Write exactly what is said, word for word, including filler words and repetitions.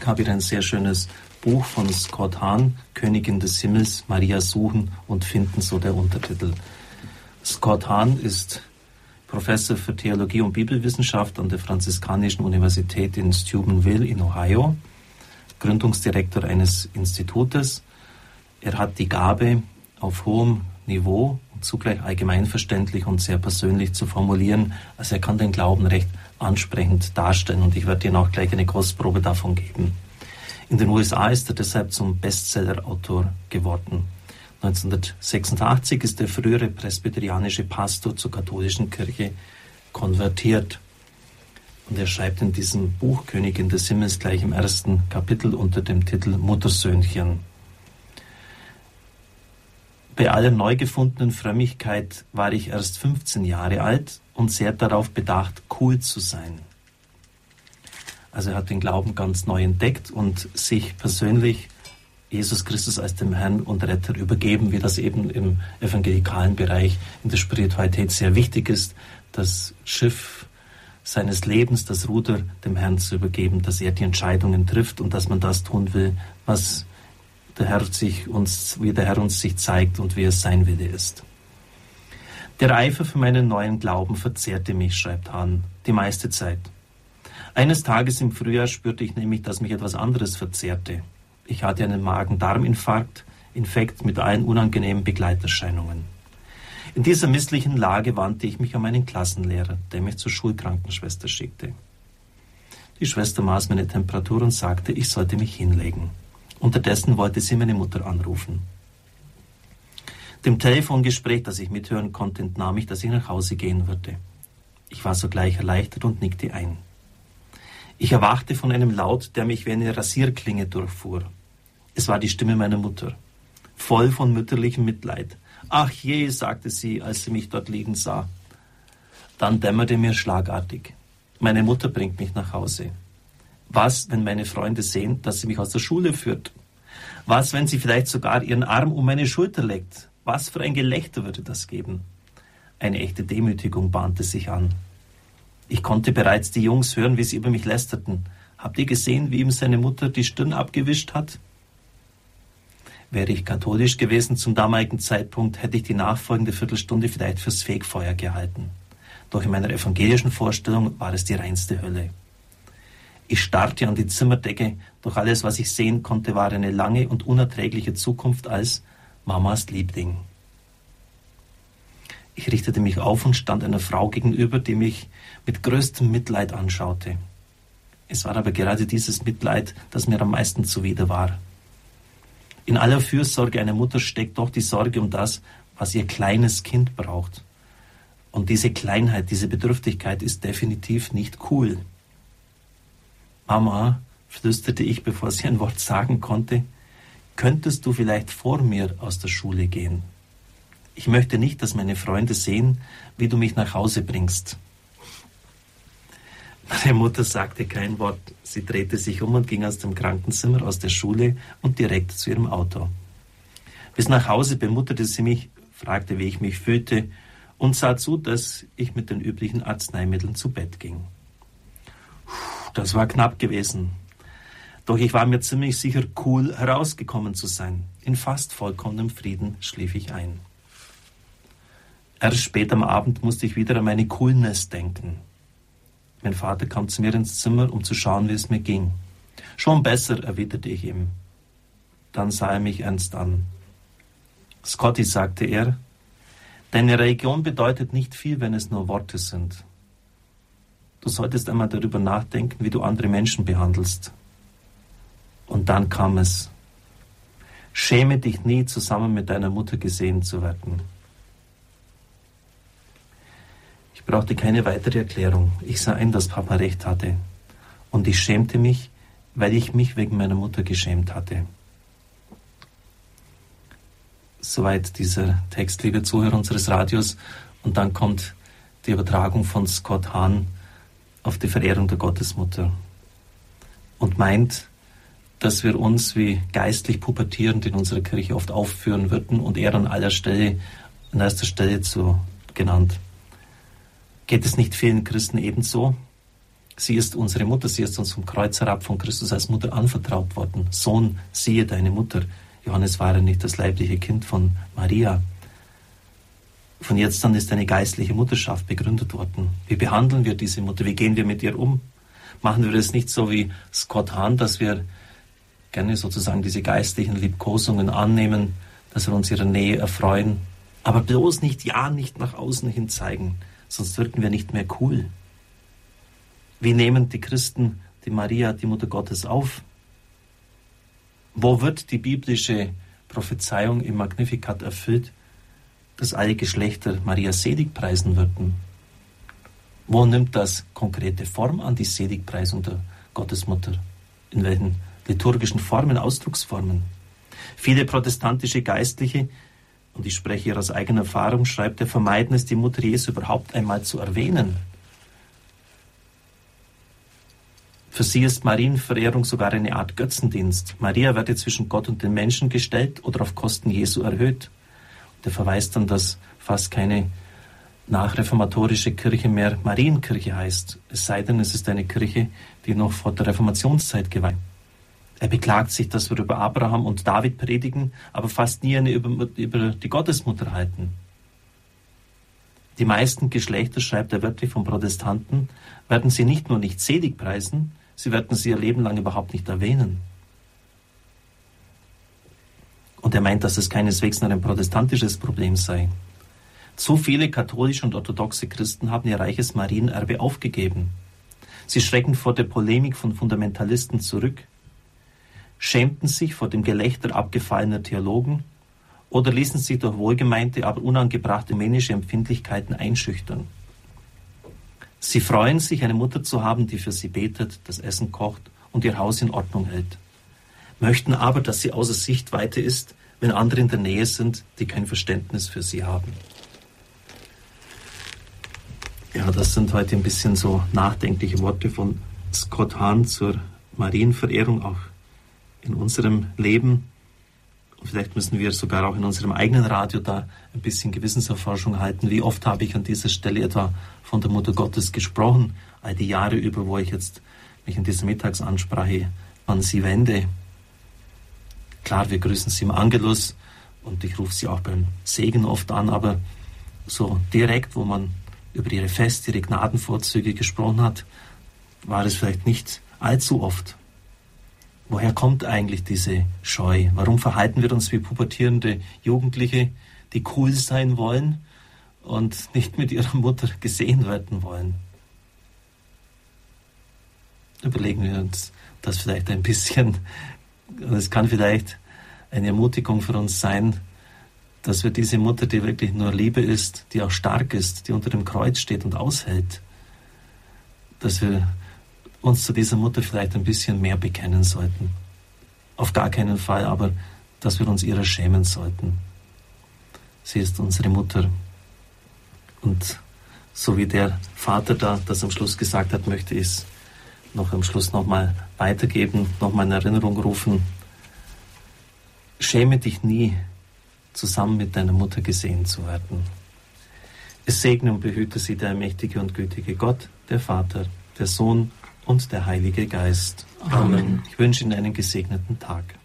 habe hier ein sehr schönes Buch von Scott Hahn, Königin des Himmels, Maria suchen und finden, so der Untertitel. Scott Hahn ist Professor für Theologie und Bibelwissenschaft an der Franziskanischen Universität in Steubenville in Ohio, Gründungsdirektor eines Institutes. Er hat die Gabe, auf hohem Niveau und zugleich allgemeinverständlich und sehr persönlich zu formulieren. Also er kann den Glauben recht ansprechend darstellen und ich werde Ihnen auch gleich eine Kostprobe davon geben. In den U S A ist er deshalb zum Bestseller-Autor geworden. neunzehnhundertsechsundachtzig ist der frühere presbyterianische Pastor zur katholischen Kirche konvertiert. Und er schreibt in diesem Buch Königin des Himmels gleich im ersten Kapitel unter dem Titel Muttersöhnchen. Bei aller neu gefundenen Frömmigkeit war ich erst fünfzehn Jahre alt und sehr darauf bedacht, cool zu sein. Also er hat den Glauben ganz neu entdeckt und sich persönlich Jesus Christus als dem Herrn und Retter übergeben, wie das eben im evangelikalen Bereich in der Spiritualität sehr wichtig ist, das Schiff seines Lebens, das Ruder dem Herrn zu übergeben, dass er die Entscheidungen trifft und dass man das tun will, was der Herr sich uns, wie der Herr uns sich zeigt und wie es sein Wille ist. Der Eifer für meinen neuen Glauben verzehrte mich, schreibt Hahn, die meiste Zeit. Eines Tages im Frühjahr spürte ich nämlich, dass mich etwas anderes verzehrte. Ich hatte einen Magen-Darm-Infarkt, Infekt mit allen unangenehmen Begleiterscheinungen. In dieser misslichen Lage wandte ich mich an meinen Klassenlehrer, der mich zur Schulkrankenschwester schickte. Die Schwester maß meine Temperatur und sagte, ich sollte mich hinlegen. Unterdessen wollte sie meine Mutter anrufen. Dem Telefongespräch, das ich mithören konnte, entnahm ich, dass ich nach Hause gehen würde. Ich war sogleich erleichtert und nickte ein. Ich erwachte von einem Laut, der mich wie eine Rasierklinge durchfuhr. Es war die Stimme meiner Mutter, voll von mütterlichem Mitleid. »Ach je«, sagte sie, als sie mich dort liegen sah. Dann dämmerte mir schlagartig. Meine Mutter bringt mich nach Hause. Was, wenn meine Freunde sehen, dass sie mich aus der Schule führt? Was, wenn sie vielleicht sogar ihren Arm um meine Schulter legt? Was für ein Gelächter würde das geben? Eine echte Demütigung bahnte sich an. Ich konnte bereits die Jungs hören, wie sie über mich lästerten. Habt ihr gesehen, wie ihm seine Mutter die Stirn abgewischt hat? Wäre ich katholisch gewesen zum damaligen Zeitpunkt, hätte ich die nachfolgende Viertelstunde vielleicht fürs Fegfeuer gehalten. Doch in meiner evangelischen Vorstellung war es die reinste Hölle. Ich starrte an die Zimmerdecke, doch alles, was ich sehen konnte, war eine lange und unerträgliche Zukunft als Mamas Liebling. Ich richtete mich auf und stand einer Frau gegenüber, die mich mit größtem Mitleid anschaute. Es war aber gerade dieses Mitleid, das mir am meisten zuwider war. In aller Fürsorge einer Mutter steckt doch die Sorge um das, was ihr kleines Kind braucht. Und diese Kleinheit, diese Bedürftigkeit ist definitiv nicht cool. Mama, flüsterte ich, bevor sie ein Wort sagen konnte, könntest du vielleicht vor mir aus der Schule gehen? Ich möchte nicht, dass meine Freunde sehen, wie du mich nach Hause bringst. Meine Mutter sagte kein Wort. Sie drehte sich um und ging aus dem Krankenzimmer, aus der Schule und direkt zu ihrem Auto. Bis nach Hause bemutterte sie mich, fragte, wie ich mich fühlte und sah zu, dass ich mit den üblichen Arzneimitteln zu Bett ging. Das war knapp gewesen. Doch ich war mir ziemlich sicher, cool herausgekommen zu sein. In fast vollkommenem Frieden schlief ich ein. Erst spät am Abend musste ich wieder an meine Coolness denken. Mein Vater kam zu mir ins Zimmer, um zu schauen, wie es mir ging. Schon besser, erwiderte ich ihm. Dann sah er mich ernst an. Scotty, sagte er, deine Religion bedeutet nicht viel, wenn es nur Worte sind. Du solltest einmal darüber nachdenken, wie du andere Menschen behandelst. Und dann kam es. Schäme dich nie, zusammen mit deiner Mutter gesehen zu werden. Ich brauchte keine weitere Erklärung. Ich sah ein, dass Papa recht hatte. Und ich schämte mich, weil ich mich wegen meiner Mutter geschämt hatte. Soweit dieser Text, liebe Zuhörer unseres Radios. Und dann kommt die Übertragung von Scott Hahn auf die Verehrung der Gottesmutter. Und meint, dass wir uns wie geistlich Pubertierend in unserer Kirche oft aufführen würden und er an aller Stelle, an erster Stelle zu genannt. Geht es nicht vielen Christen ebenso? Sie ist unsere Mutter, sie ist uns vom Kreuz herab von Christus als Mutter anvertraut worden. Sohn, siehe deine Mutter. Johannes war ja nicht das leibliche Kind von Maria. Von jetzt an ist eine geistliche Mutterschaft begründet worden. Wie behandeln wir diese Mutter? Wie gehen wir mit ihr um? Machen wir das nicht so wie Scott Hahn, dass wir gerne sozusagen diese geistlichen Liebkosungen annehmen, dass wir uns ihrer Nähe erfreuen, aber bloß nicht, ja, nicht nach außen hin zeigen, sonst wirken wir nicht mehr cool. Wie nehmen die Christen die Maria, die Mutter Gottes, auf? Wo wird die biblische Prophezeiung im Magnificat erfüllt, dass alle Geschlechter Maria selig preisen würden? Wo nimmt das konkrete Form an, die Seligpreisung der Gottesmutter? In welchen liturgischen Formen, Ausdrucksformen? Viele protestantische Geistliche, und ich spreche hier aus eigener Erfahrung, schreibt er, vermeiden es, die Mutter Jesu überhaupt einmal zu erwähnen. Für sie ist Marienverehrung sogar eine Art Götzendienst. Maria werde zwischen Gott und den Menschen gestellt oder auf Kosten Jesu erhöht. Und er verweist dann, dass fast keine nachreformatorische Kirche mehr Marienkirche heißt. Es sei denn, es ist eine Kirche, die noch vor der Reformationszeit geweiht. Er beklagt sich, dass wir über Abraham und David predigen, aber fast nie eine über, über die Gottesmutter halten. Die meisten Geschlechter, schreibt er wörtlich, von Protestanten, werden sie nicht nur nicht selig preisen, sie werden sie ihr Leben lang überhaupt nicht erwähnen. Und er meint, dass es keineswegs nur ein protestantisches Problem sei. Zu viele katholische und orthodoxe Christen haben ihr reiches Marienerbe aufgegeben. Sie schrecken vor der Polemik von Fundamentalisten zurück, schämten sich vor dem Gelächter abgefallener Theologen oder ließen sich durch wohlgemeinte, aber unangebrachte männliche Empfindlichkeiten einschüchtern. Sie freuen sich, eine Mutter zu haben, die für sie betet, das Essen kocht und ihr Haus in Ordnung hält, möchten aber, dass sie außer Sichtweite ist, wenn andere in der Nähe sind, die kein Verständnis für sie haben. Ja, das sind heute ein bisschen so nachdenkliche Worte von Scott Hahn zur Marienverehrung, auch in unserem Leben. Und vielleicht müssen wir sogar auch in unserem eigenen Radio da ein bisschen Gewissenserforschung halten. Wie oft habe ich an dieser Stelle etwa von der Mutter Gottes gesprochen, all die Jahre über, wo ich jetzt mich in dieser Mittagsansprache an sie wende. Klar, wir grüßen sie im Angelus und ich rufe sie auch beim Segen oft an, aber so direkt, wo man über ihre Feste, ihre Gnadenvorzüge gesprochen hat, war es vielleicht nicht allzu oft. Woher kommt eigentlich diese Scheu? Warum verhalten wir uns wie pubertierende Jugendliche, die cool sein wollen und nicht mit ihrer Mutter gesehen werden wollen? Überlegen wir uns das vielleicht ein bisschen. Es kann vielleicht eine Ermutigung für uns sein, dass wir diese Mutter, die wirklich nur Liebe ist, die auch stark ist, die unter dem Kreuz steht und aushält, dass wir uns zu dieser Mutter vielleicht ein bisschen mehr bekennen sollten. Auf gar keinen Fall, aber dass wir uns ihrer schämen sollten. Sie ist unsere Mutter. Und so wie der Vater da das am Schluss gesagt hat, möchte ich es noch am Schluss nochmal weitergeben, nochmal in Erinnerung rufen. Schäme dich nie, zusammen mit deiner Mutter gesehen zu werden. Es segne und behüte sie der mächtige und gütige Gott, der Vater, der Sohn und der Heilige Geist. Amen. Ich wünsche Ihnen einen gesegneten Tag.